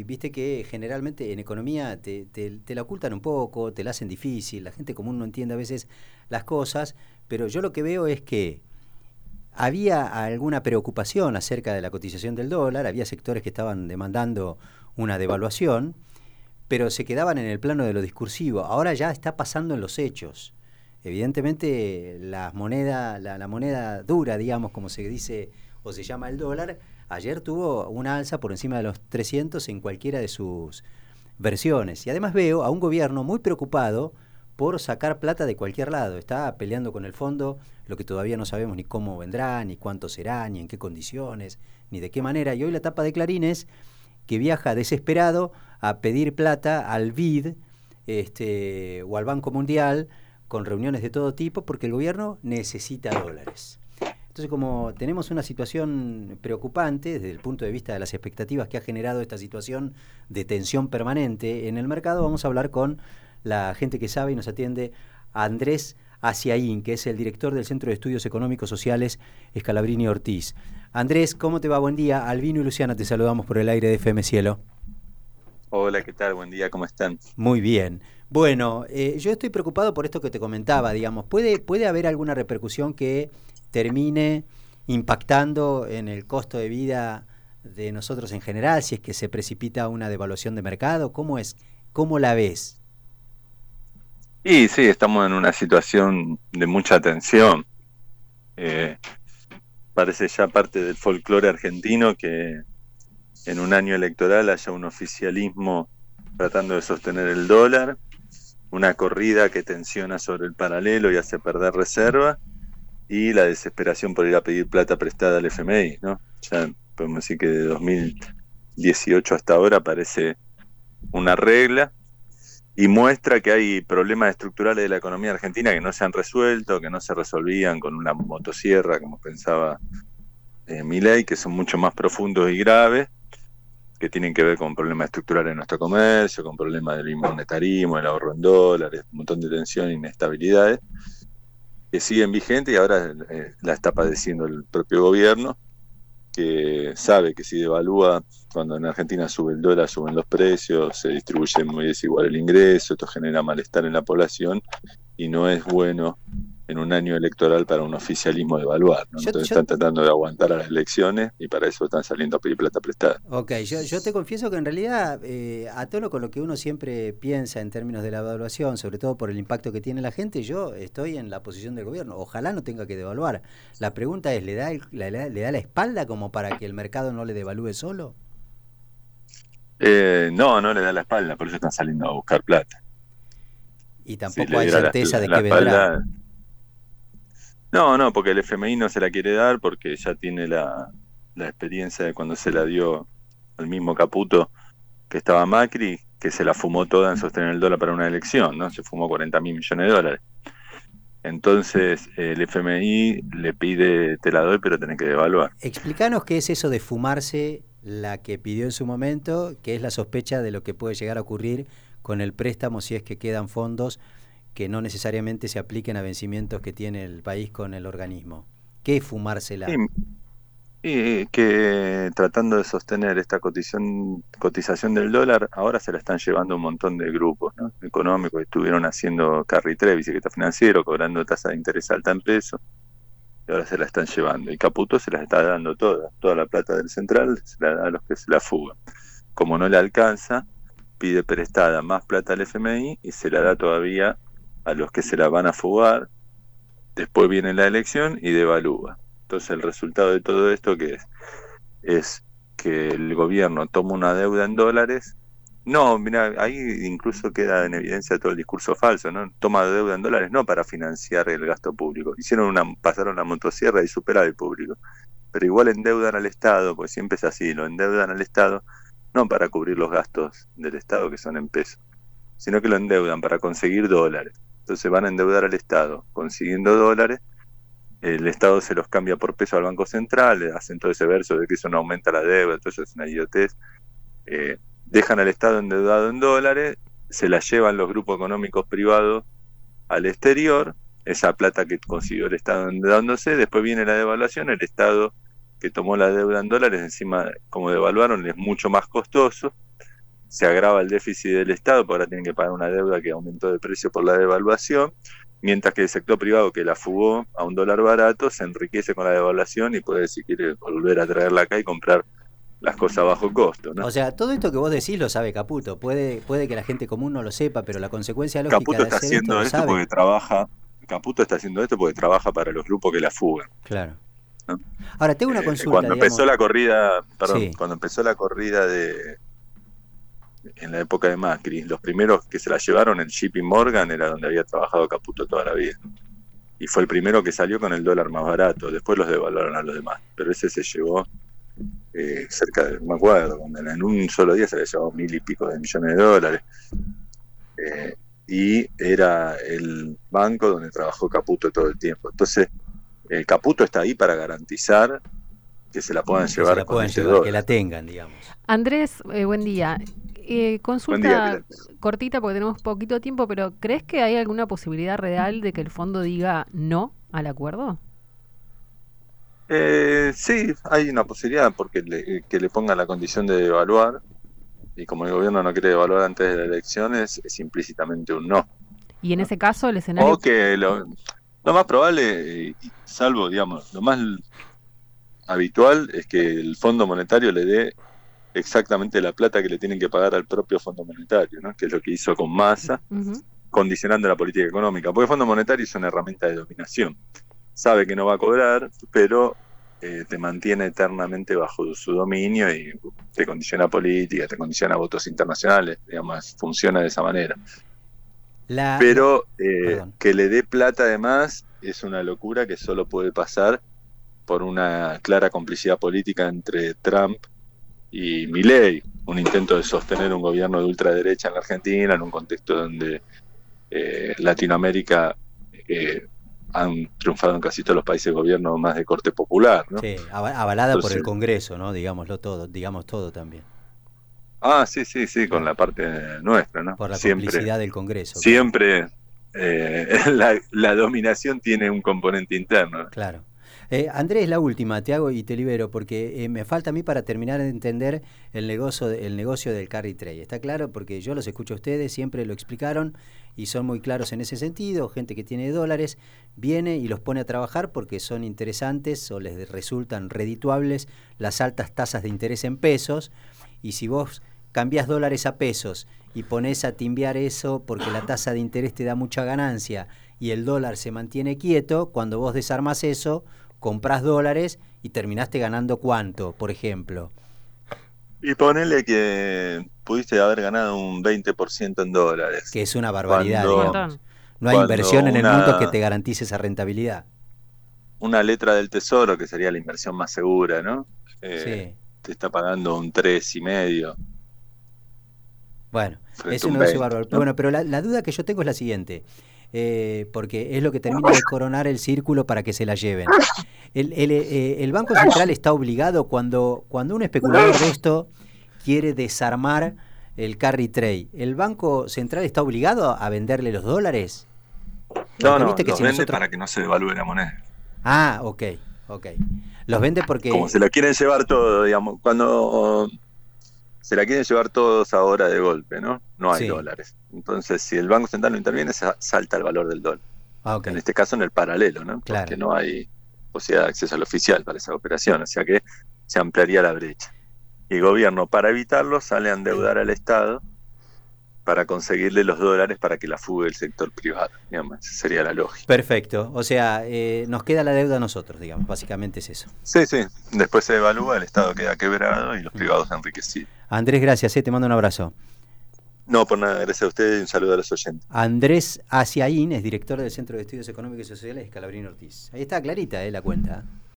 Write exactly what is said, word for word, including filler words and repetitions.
viste que generalmente en economía te, te, te la ocultan un poco, te la hacen difícil, la gente común no entiende a veces las cosas, pero yo lo que veo es que había alguna preocupación acerca de la cotización del dólar, había sectores que estaban demandando una devaluación, pero se quedaban en el plano de lo discursivo. Ahora ya está pasando en los hechos. Evidentemente, las monedas, la, la moneda dura, digamos, como se dice o se llama el dólar, ayer tuvo una alza por encima de los trescientos en cualquiera de sus versiones. Y además veo a un gobierno muy preocupado por sacar plata de cualquier lado. Está peleando con el fondo, lo que todavía no sabemos ni cómo vendrá, ni cuánto será, ni en qué condiciones, ni de qué manera. Y hoy la tapa de Clarín es que viaja desesperado a pedir plata al B I D este, o al Banco Mundial, con reuniones de todo tipo, porque el gobierno necesita dólares. Entonces, como tenemos una situación preocupante desde el punto de vista de las expectativas que ha generado esta situación de tensión permanente en el mercado, vamos a hablar con la gente que sabe y nos atiende, a Andrés Aciaín, que es el director del Centro de Estudios Económicos Sociales Scalabrini Ortiz. Andrés, ¿cómo te va? Buen día. Albino y Luciana te saludamos por el aire de F M Cielo. Hola, ¿qué tal? Buen día, ¿cómo están? Muy bien. Bueno, eh, yo estoy preocupado por esto que te comentaba, digamos. ¿Puede, puede haber alguna repercusión que termine impactando en el costo de vida de nosotros en general, si es que se precipita una devaluación de mercado? ¿Cómo es? ¿Cómo la ves? Y sí, estamos en una situación de mucha tensión. Eh, parece ya parte del folclore argentino que en un año electoral haya un oficialismo tratando de sostener el dólar, una corrida que tensiona sobre el paralelo y hace perder reserva, y la desesperación por ir a pedir plata prestada al F M I, ¿no? Ya podemos decir que de dos mil dieciocho hasta ahora parece una regla y muestra que hay problemas estructurales de la economía argentina que no se han resuelto, que no se resolvían con una motosierra, como pensaba eh, Milei, que son mucho más profundos y graves, que tienen que ver con problemas estructurales de nuestro comercio, con problemas del monetarismo, el ahorro en dólares, un montón de tensión e inestabilidades, que siguen vigentes y ahora eh, la está padeciendo el propio gobierno, que sabe que si devalúa, cuando en Argentina sube el dólar, suben los precios, se distribuye muy desigual el ingreso, esto genera malestar en la población y no es bueno en un año electoral para un oficialismo devaluar, ¿no? Yo, Entonces yo... están tratando de aguantar a las elecciones y para eso están saliendo a pedir plata prestada. Ok, yo, yo te confieso que en realidad, eh, a tono con lo que uno siempre piensa en términos de la devaluación, sobre todo por el impacto que tiene la gente, yo estoy en la posición del gobierno. Ojalá no tenga que devaluar. La pregunta es, ¿le da, el, la, ¿le da la espalda como para que el mercado no le devalúe solo? Eh, no, no le da la espalda, por eso están saliendo a buscar plata. Y tampoco Si hay certeza la, de la que vendrá. espalda, no, no, porque el F M I no se la quiere dar porque ya tiene la, la experiencia de cuando se la dio al mismo Caputo que estaba Macri, que se la fumó toda en sostener el dólar para una elección, ¿no? Se fumó cuarenta mil millones de dólares. Entonces el F M I le pide, te la doy, pero tenés que devaluar. Explícanos qué es eso de fumarse la que pidió en su momento, que es la sospecha de lo que puede llegar a ocurrir con el préstamo si es que quedan fondos que no necesariamente se apliquen a vencimientos que tiene el país con el organismo. ¿Qué es fumársela? Y, y que tratando de sostener esta cotización, cotización del dólar, ahora se la están llevando un montón de grupos, ¿no? Económicos, estuvieron haciendo carry trade, bicicleta financiero, cobrando tasa de interés alta en pesos, y ahora se la están llevando. Y Caputo se las está dando toda, toda la plata del central se la da a los que se la fugan. Como no le alcanza, pide prestada más plata al F M I y se la da todavía a los que se la van a fugar. Después viene la elección y devalúa. Entonces el resultado de todo esto que es, es que el gobierno toma una deuda en dólares. No, mira, ahí incluso queda en evidencia todo el discurso falso, ¿no? Toma deuda en dólares no para financiar el gasto público. Hicieron una, pasaron la motosierra y superar el público. Pero igual endeudan al Estado, pues siempre es así, lo endeudan al Estado, no para cubrir los gastos del Estado que son en pesos, sino que lo endeudan para conseguir dólares. Entonces van a endeudar al Estado consiguiendo dólares, el Estado se los cambia por peso al Banco Central, hacen todo ese verso de que eso no aumenta la deuda, entonces es una idiotez. Eh, dejan al Estado endeudado en dólares, se la llevan los grupos económicos privados al exterior, esa plata que consiguió el Estado endeudándose, después viene la devaluación, el Estado que tomó la deuda en dólares, encima como devaluaron es mucho más costoso, se agrava el déficit del Estado, porque ahora tienen que pagar una deuda que aumentó de precio por la devaluación, mientras que el sector privado, que la fugó a un dólar barato, se enriquece con la devaluación y puede, si quiere, volver a traerla acá y comprar las cosas a bajo costo, ¿no? O sea, todo esto que vos decís lo sabe Caputo. Puede, puede que la gente común no lo sepa, pero la consecuencia lógica Caputo de está hacer haciendo esto lo esto sabe. porque trabaja, Caputo está haciendo esto porque trabaja para los grupos que la fugan, Claro. ¿no? Ahora, tengo una Eh, consulta, cuando digamos. empezó la corrida, perdón, Sí. cuando empezó la corrida de en la época de Macri, los primeros que se la llevaron, el J P Morgan, era donde había trabajado Caputo toda la vida. Y fue el primero que salió con el dólar más barato, después los devaluaron a los demás, pero ese se llevó eh, cerca de, me acuerdo, cuando en un solo día se había llevado mil y pico de millones de dólares. Eh, y era el banco donde trabajó Caputo todo el tiempo. Entonces, el Caputo está ahí para garantizar que se la puedan Que llevar se la con puedan ese llevar, dólar. que la tengan, digamos. Andrés, eh, buen día. Eh, consulta Buen día, cortita porque tenemos poquito tiempo, pero ¿crees que hay alguna posibilidad real de que el fondo diga no al acuerdo? Eh, sí, hay una posibilidad porque le, que le pongan la condición de devaluar, y como el gobierno no quiere devaluar antes de las elecciones, es implícitamente un no. Y en ese caso el escenario... O que lo, lo más probable, eh, salvo, digamos, lo más habitual es que el Fondo Monetario le dé exactamente la plata que le tienen que pagar al propio Fondo Monetario, ¿no? Que es lo que hizo con Massa, Uh-huh. condicionando la política económica, porque el Fondo Monetario es una herramienta de dominación. Sabe que no va a cobrar, pero eh, te mantiene eternamente bajo su dominio y te condiciona política, te condiciona votos internacionales, digamos, funciona de esa manera. La, Pero eh, perdón. que le dé plata además es una locura que solo puede pasar por una clara complicidad política entre Trump y Milei, un intento de sostener un gobierno de ultraderecha en la Argentina, en un contexto donde eh, Latinoamérica eh, han triunfado en casi todos los países de gobierno más de corte popular, ¿no? Sí, avalada Entonces, por el Congreso, ¿no? Digámoslo todo, digamos todo también. Ah, sí, sí, sí, con la parte nuestra, ¿no? Por la siempre, complicidad del Congreso. Siempre eh, la, la dominación tiene un componente interno. Claro. Eh, Andrés, la última, te hago y te libero, porque eh, me falta a mí para terminar de entender el negocio, el negocio del carry trade. ¿Está claro? Porque yo los escucho a ustedes, siempre lo explicaron y son muy claros en ese sentido. Gente que tiene dólares viene y los pone a trabajar porque son interesantes o les resultan redituables las altas tasas de interés en pesos. Y si vos cambiás dólares a pesos y pones a timbiar eso porque la tasa de interés te da mucha ganancia y el dólar se mantiene quieto, cuando vos desarmás eso, comprás dólares y terminaste ganando ¿cuánto, por ejemplo? Y ponele que pudiste haber ganado un veinte por ciento en dólares. Que es una barbaridad, Cuando, digamos. No hay inversión en el una, mundo que te garantice esa rentabilidad. Una letra del tesoro, que sería la inversión más segura, ¿no? Eh, Sí. Te está pagando un tres y medio. Bueno, Frente es a un un negocio veinte, bárbaro. ¿no? Bueno, pero la, la duda que yo tengo es la siguiente. Eh, porque es lo que termina de coronar el círculo para que se la lleven. El, el, eh, el Banco Central está obligado cuando, cuando un especulador de esto quiere desarmar el carry trade, ¿el Banco Central está obligado a venderle los dólares? No, Porque no, viste que los si vende nosotros... para que no se devalúe la moneda. Ah, ok, ok. Los vende porque... Como se la quieren llevar todo, digamos, cuando se la quieren llevar todos ahora de golpe, ¿no? No hay Sí. dólares. Entonces, si el Banco Central no interviene, sa- salta el valor del dólar. Ah, ok. En este caso, en el paralelo, ¿no? Claro. Porque no hay posibilidad de acceso al oficial para esa operación, o sea que se ampliaría la brecha. Y el gobierno, para evitarlo, sale a endeudar al Estado para conseguirle los dólares para que la fugue el sector privado, digamos, esa sería la lógica. Perfecto, o sea, eh, nos queda la deuda a nosotros, digamos, básicamente es eso. Sí, sí, después se evalúa, el Estado queda quebrado y los privados enriquecidos. Andrés, gracias, eh, te mando un abrazo. No, por nada, gracias a ustedes y un saludo a los oyentes. Andrés Aciaín es director del Centro de Estudios Económicos y Sociales Scalabrini Ortiz. Ahí está clarita eh, la cuenta.